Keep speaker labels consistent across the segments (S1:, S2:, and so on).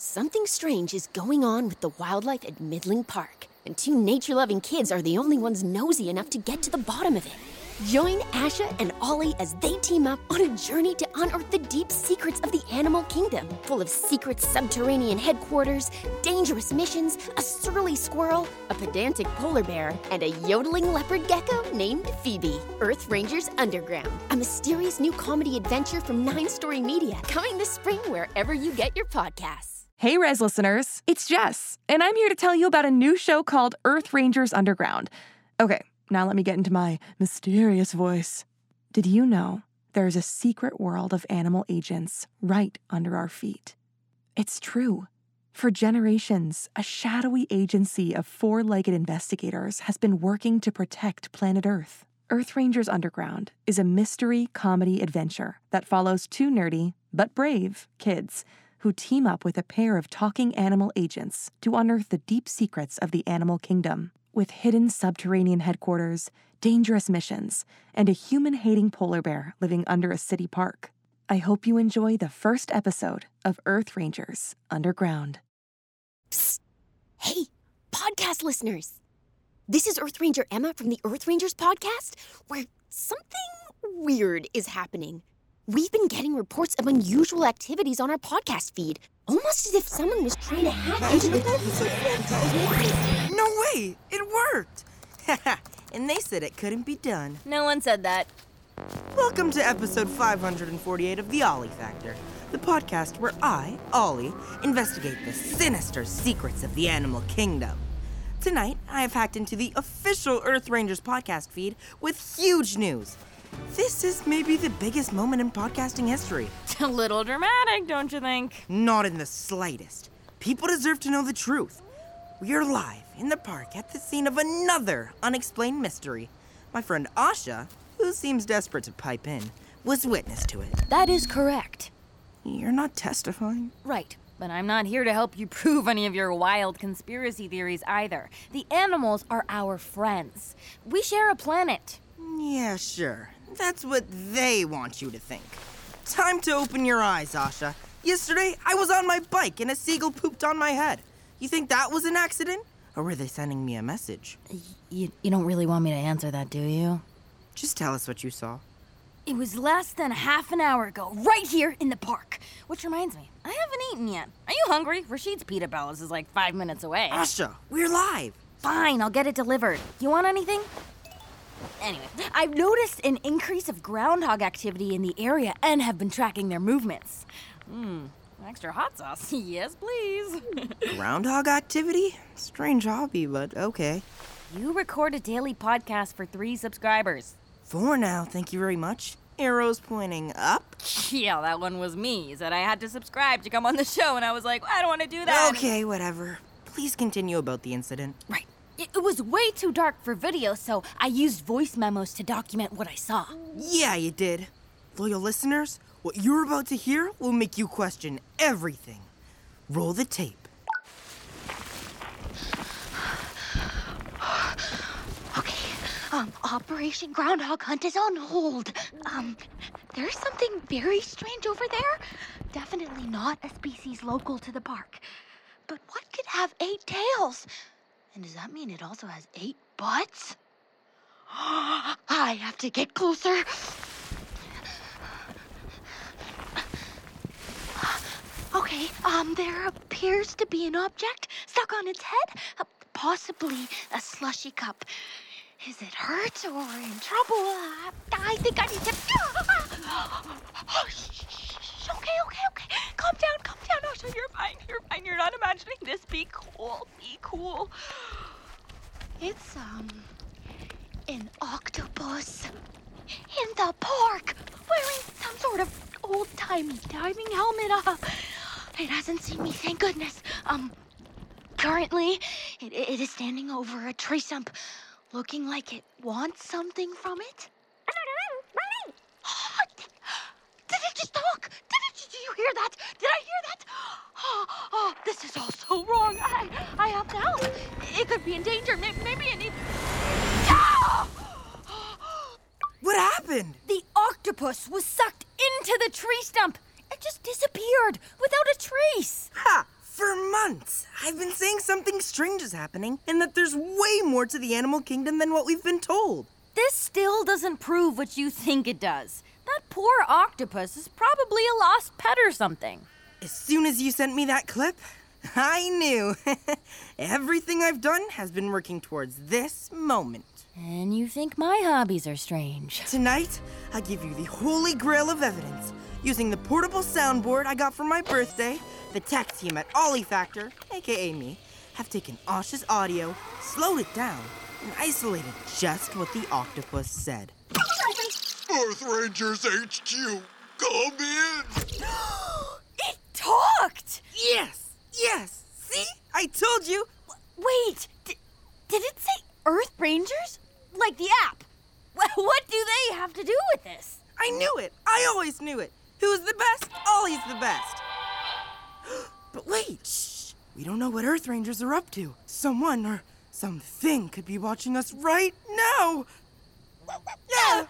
S1: Something strange is going on with the wildlife at Midling Park, and two nature-loving kids are the only ones nosy enough to get to the bottom of it. Join Asha and Ollie as they team up on a journey to unearth the deep secrets of the animal kingdom, full of secret subterranean headquarters, dangerous missions, a surly squirrel, a pedantic polar bear, and a yodeling leopard gecko named Phoebe. Earth Rangers Underground, a mysterious new comedy adventure from 9 Story Media, coming this spring wherever you get your podcasts.
S2: Hey, Res listeners, it's Jess, and I'm here to tell you about a new show called Earth Rangers Underground. Okay, now let me get into my mysterious voice. Did you know there's a secret world of animal agents right under our feet? It's true. For generations, a shadowy agency of 4-legged investigators has been working to protect planet Earth. Earth Rangers Underground is a mystery comedy adventure that follows 2 nerdy, but brave, kids who team up with a pair of talking animal agents to unearth the deep secrets of the animal kingdom. With hidden subterranean headquarters, dangerous missions, and a human-hating polar bear living under a city park. I hope you enjoy the first episode of Earth Rangers Underground.
S1: Psst! Hey, podcast listeners! This is Earth Ranger Emma from the Earth Rangers podcast, where something weird is happening. We've been getting reports of unusual activities on our podcast feed, almost as if someone was trying to hack into the...
S3: No way! It worked! And they said it couldn't be done.
S4: No one said that.
S3: Welcome to episode 548 of The Ollie Factor, the podcast where I, Ollie, investigate the sinister secrets of the animal kingdom. Tonight, I have hacked into the official Earth Rangers podcast feed with huge news. This is maybe the biggest moment in podcasting history.
S4: A little dramatic, don't you think?
S3: Not in the slightest. People deserve to know the truth. We are live in the park at the scene of another unexplained mystery. My friend Asha, who seems desperate to pipe in, was witness to it.
S4: That is correct.
S3: You're not testifying?
S4: Right, but I'm not here to help you prove any of your wild conspiracy theories either. The animals are our friends. We share a planet.
S3: Yeah, sure. That's what they want you to think. Time to open your eyes, Asha. Yesterday, I was on my bike and a seagull pooped on my head. You think that was an accident? Or were they sending me a message?
S4: You don't really want me to answer that, do you?
S3: Just tell us what you saw.
S4: It was less than half an hour ago, right here in the park. Which reminds me, I haven't eaten yet. Are you hungry? Rashid's Pita Palace is like 5 minutes away.
S3: Asha, we're live.
S4: Fine, I'll get it delivered. You want anything? Anyway, I've noticed an increase of groundhog activity in the area and have been tracking their movements. Extra hot sauce. Yes, please.
S3: Groundhog activity? Strange hobby, but okay.
S4: You record a daily podcast for 3 subscribers.
S3: 4 now, thank you very much. Arrows pointing up.
S4: Yeah, that one was me. He said I had to subscribe to come on the show, and I was like, I don't want to do that.
S3: Okay, whatever. Please continue about the incident.
S4: Right. It was way too dark for video, so I used voice memos to document what I saw.
S3: Yeah, you did. Loyal listeners, what you're about to hear will make you question everything. Roll the tape.
S5: Okay, Operation Groundhog Hunt is on hold. There's something very strange over there. Definitely not a species local to the park. But what could have 8 tails? And does that mean it also has 8 butts? I have to get closer. Okay, there appears to be an object stuck on its head. Possibly a slushy cup. Is it hurt or in trouble? I think I need to... Okay. Calm down. Asha, you're fine. You're not imagining this. Be cool. It's, an octopus in the park wearing some sort of old-timey diving helmet. It hasn't seen me, thank goodness. Currently, it is standing over a tree stump, looking like it wants something from it. Did it just talk? Did you hear that? Did I hear that? Oh, this is all so wrong. I have to help. It could be in danger. Maybe it needs...
S3: What happened?
S4: The octopus was sucked into the tree stump. It just disappeared without a trace.
S3: Ha! I've been saying something strange is happening, and that there's way more to the animal kingdom than what we've been told.
S4: This still doesn't prove what you think it does. That poor octopus is probably a lost pet or something.
S3: As soon as you sent me that clip, I knew. Everything I've done has been working towards this moment.
S4: And you think my hobbies are strange.
S3: Tonight, I give you the holy grail of evidence. Using the portable soundboard I got for my birthday, the tech team at Ollie Factor, aka me, have taken Asha's audio, slowed it down, and isolated just what the octopus said.
S6: Earth Rangers HQ, come in!
S4: It talked!
S3: Yes! See? I told you!
S4: Wait, did it say Earth Rangers? Like the app? What do they have to do with this?
S3: I knew it! I always knew it! Who's the best? Ollie's the best! But wait, shh! We don't know what Earth Rangers are up to. Someone or something could be watching us right now! Yeah!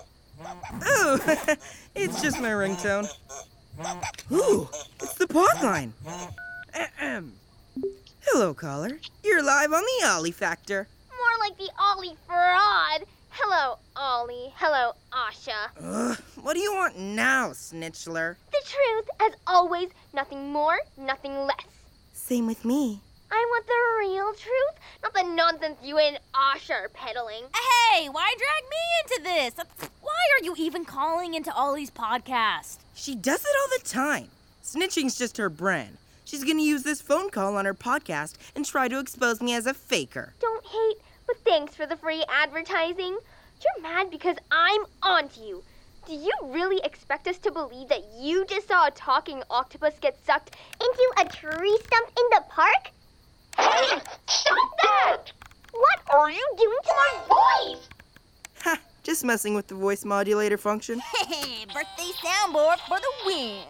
S3: Ooh, it's just my ringtone. Ooh, it's the pod line. Ahem. Hello, caller. You're live on the Ollie Factor.
S7: More like the Ollie fraud. Hello, Ollie. Hello, Asha.
S3: What do you want now, Snitchler?
S7: The truth, as always, nothing more, nothing less.
S3: Same with me.
S7: I want the real truth, not the nonsense you and Asha are peddling.
S4: Hey, why drag me into this? Why are you even calling into Ollie's podcast?
S3: She does it all the time. Snitching's just her brand. She's gonna use this phone call on her podcast and try to expose me as a faker.
S7: Don't hate, but thanks for the free advertising. You're mad because I'm onto you. Do you really expect us to believe that you just saw a talking octopus get sucked into a tree stump in the park? Hey, stop that! What are you doing to my voice?
S3: Ha! Just messing with the voice modulator function.
S4: Hey, birthday soundboard for the win.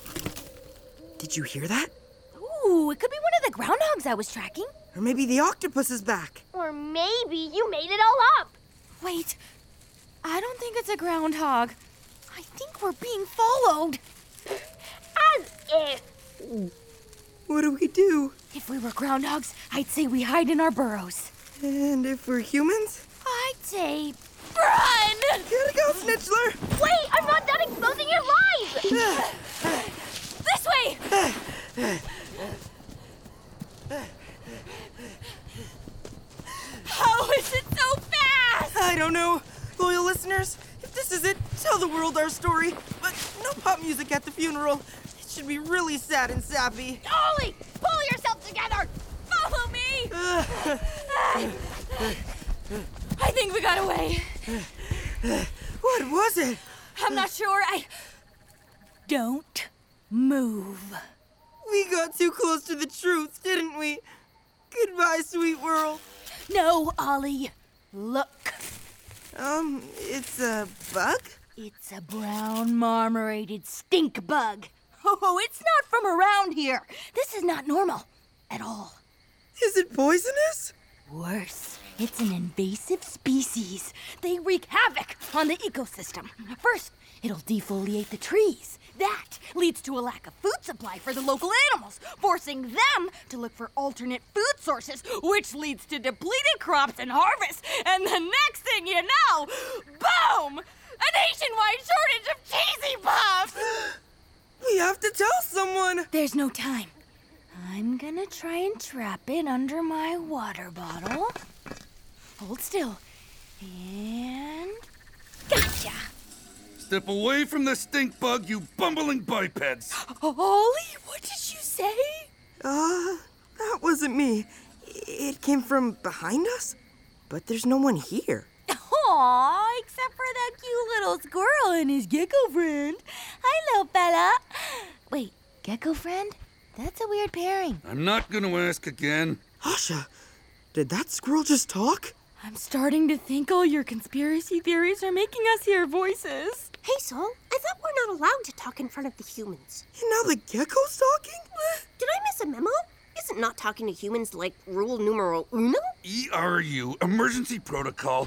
S3: Did you hear that?
S4: Ooh, it could be one of the groundhogs I was tracking.
S3: Or maybe the octopus is back.
S7: Or maybe you made it all up.
S4: Wait, I don't think it's a groundhog. I think we're being followed.
S7: As if.
S3: What do we do?
S4: If we were groundhogs, I'd say we hide in our burrows.
S3: And if we're humans?
S4: I'd say run!
S3: Gotta go, Snitchler!
S7: Wait, I'm not done exposing your lies!
S4: This way! How is it so fast?
S3: I don't know. Loyal listeners, if this is it, tell the world our story. But no pop music at the funeral. It should be really sad and sappy.
S4: Ollie, pull yourself together! Follow me! I think we got away.
S3: What was it?
S4: I'm not sure. Don't move.
S3: We got too close to the truth, didn't we? Goodbye, sweet world.
S4: No, Ollie. Look.
S3: It's a bug?
S4: It's a brown marmorated stink bug. Oh, it's not from around here. This is not normal at all.
S3: Is it poisonous?
S4: Worse, it's an invasive species. They wreak havoc on the ecosystem. First, it'll defoliate the trees. That leads to a lack of food supply for the local animals, forcing them to look for alternate food sources, which leads to depleted crops and harvests. And the next thing you know, boom! A nationwide shortage of cheesy puffs!
S3: We have to tell someone.
S4: There's no time. I'm gonna try and trap it under my water bottle. Hold still. And... gotcha!
S6: Step away from the stink bug, you bumbling bipeds!
S4: Ollie, what did you say?
S3: That wasn't me. It came from behind us? But there's no one here.
S4: Aw, except for that cute little squirrel and his gecko friend. Hi, little fella. Wait, gecko friend? That's a weird pairing.
S6: I'm not gonna ask again.
S3: Asha, did that squirrel just talk?
S4: I'm starting to think all your conspiracy theories are making us hear voices.
S8: Hey, Sol, I thought we're not allowed to talk in front of the humans.
S3: And now the gecko's talking?
S8: Did I miss a memo? Isn't
S1: not talking to humans like rule numero uno?
S6: ERU Emergency Protocol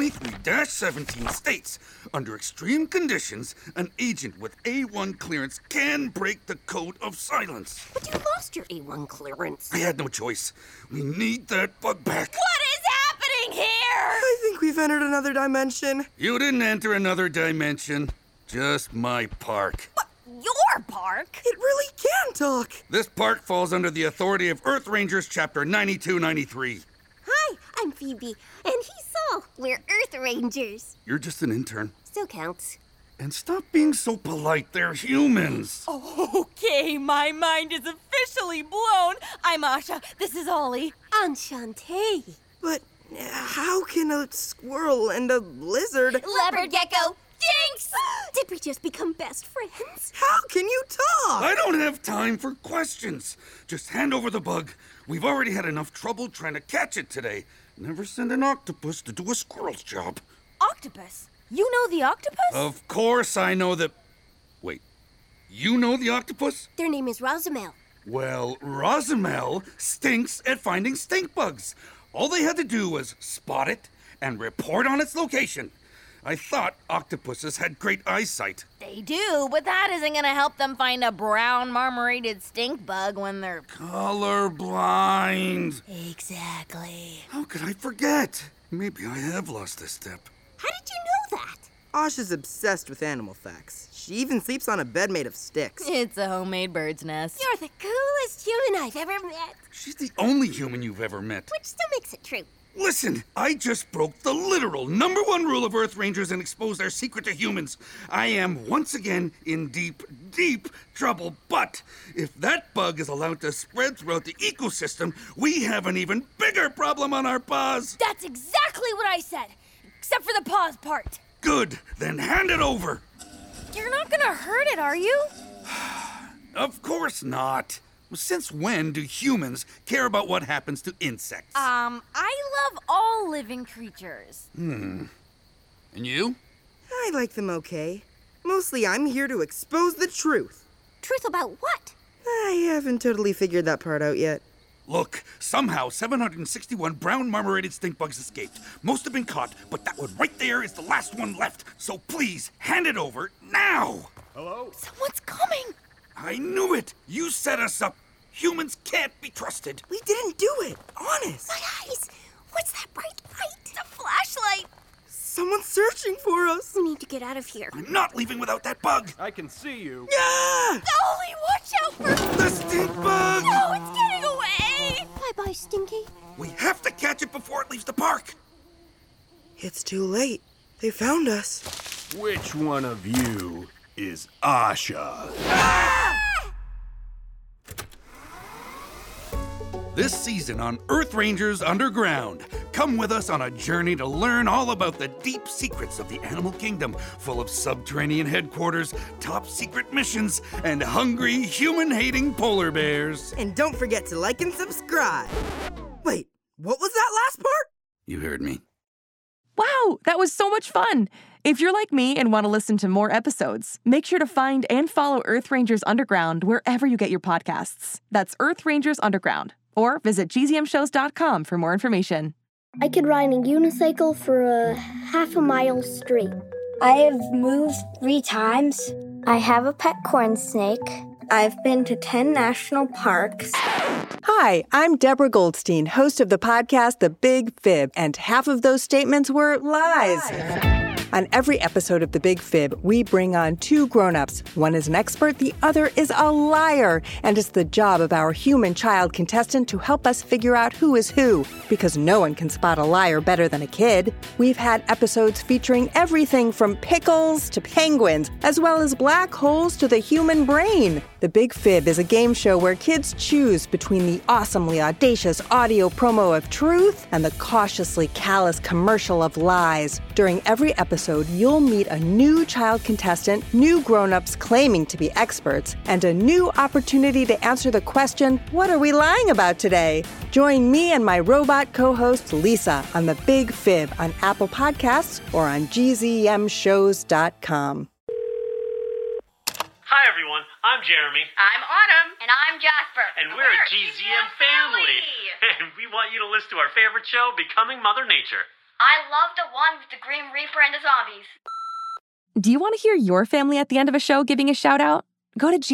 S6: 23-17 states, under extreme conditions, an agent with A1 clearance can break the code of silence.
S1: But you lost your A1 clearance.
S6: I had no choice. We need that bug back.
S4: What is happening here?
S3: I think we've entered another dimension.
S6: You didn't enter another dimension. Just my park.
S4: What? Your park?
S3: It really can talk.
S6: This park falls under the authority of Earth Rangers Chapter 9293.
S1: Hi, I'm Phoebe, and he's Saul. We're Earth Rangers.
S6: You're just an intern.
S1: Still counts.
S6: And stop being so polite. They're humans.
S4: Okay, my mind is officially blown. I'm Asha. This is Ollie.
S1: Enchante.
S3: But how can a squirrel and a lizard...
S4: Leopard gecko. Jinx!
S1: Did we just become best friends?
S3: How can you talk?
S6: I don't have time for questions. Just hand over the bug. We've already had enough trouble trying to catch it today. Never send an octopus to do a squirrel's job.
S4: Octopus? You know the octopus?
S6: Of course I know the... Wait, you know the octopus?
S1: Their name is Rosamel.
S6: Well, Rosamel stinks at finding stink bugs. All they had to do was spot it and report on its location. I thought octopuses had great eyesight.
S4: They do, but that isn't gonna help them find a brown marmorated stink bug when they're...
S6: Colorblind.
S4: Exactly.
S6: How could I forget? Maybe I have lost this step.
S1: How did you know that?
S3: Asha's obsessed with animal facts. She even sleeps on a bed made of sticks.
S4: It's a homemade bird's nest.
S1: You're the coolest human I've ever met.
S6: She's the only human you've ever met.
S1: Which still makes it true.
S6: Listen, I just broke the literal #1 rule of Earth Rangers and exposed their secret to humans. I am once again in deep, deep trouble. But if that bug is allowed to spread throughout the ecosystem, we have an even bigger problem on our paws.
S4: That's exactly what I said, except for the paws part.
S6: Good, then hand it over.
S4: You're not gonna hurt it, are you?
S6: Of course not. Since when do humans care about what happens to insects?
S4: I love all living creatures.
S6: And you?
S3: I like them okay. Mostly I'm here to expose the truth.
S1: Truth about what?
S3: I haven't totally figured that part out yet.
S6: Look, somehow 761 brown marmorated stink bugs escaped. Most have been caught, but that one right there is the last one left. So please, hand it over now!
S4: Someone's coming.
S6: I knew it! You set us up! Humans can't be trusted!
S3: We didn't do it, honest.
S1: My eyes! What's that bright light?
S4: It's a flashlight.
S3: Someone's searching for us.
S1: We need to get out of here.
S6: I'm not leaving without that bug!
S8: I can see you.
S3: Yeah!
S4: Ollie, watch out for...
S6: The stink bug!
S4: No, it's getting away.
S1: Bye-bye, Stinky.
S6: We have to catch it before it leaves the park!
S3: It's too late. They found us.
S8: Which one of you is Asha?
S6: This season on Earth Rangers Underground, come with us on a journey to learn all about the deep secrets of the animal kingdom, full of subterranean headquarters, top secret missions, and hungry, human-hating polar bears.
S3: And don't forget to like and subscribe. Wait, what was that last part?
S6: You heard me.
S2: Wow, that was so much fun! If you're like me and want to listen to more episodes, make sure to find and follow Earth Rangers Underground wherever you get your podcasts. That's Earth Rangers Underground. Or visit gzmshows.com for more information.
S9: I could ride a unicycle for a half a mile straight. I have moved 3 times. I have a pet corn snake. I've been to 10 national parks.
S10: Hi, I'm Deborah Goldstein, host of the podcast The Big Fib, and half of those statements were lies. On every episode of The Big Fib, we bring on 2 grown-ups. One is an expert, the other is a liar. And it's the job of our human child contestant to help us figure out who is who, because no one can spot a liar better than a kid. We've had episodes featuring everything from pickles to penguins, as well as black holes to the human brain. The Big Fib is a game show where kids choose between the awesomely audacious audio promo of truth and the cautiously callous commercial of lies. During every episode, you'll meet a new child contestant, new grown-ups claiming to be experts, and a new opportunity to answer the question, what are we lying about today? Join me and my robot co-host Lisa on The Big Fib on Apple Podcasts or on gzmshows.com.
S11: Hi, everyone. I'm Jeremy.
S12: I'm Autumn. And I'm Jasper.
S11: And we're a GZM family. And we want you to listen to our favorite show, Becoming Mother Nature.
S12: I love the one with the Grim Reaper and the zombies.
S2: Do you want to hear your family at the end of a show giving a shout out? Go to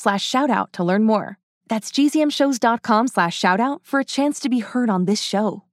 S2: gzmshows.com/shoutout to learn more. That's gzmshows.com/shoutout for a chance to be heard on this show.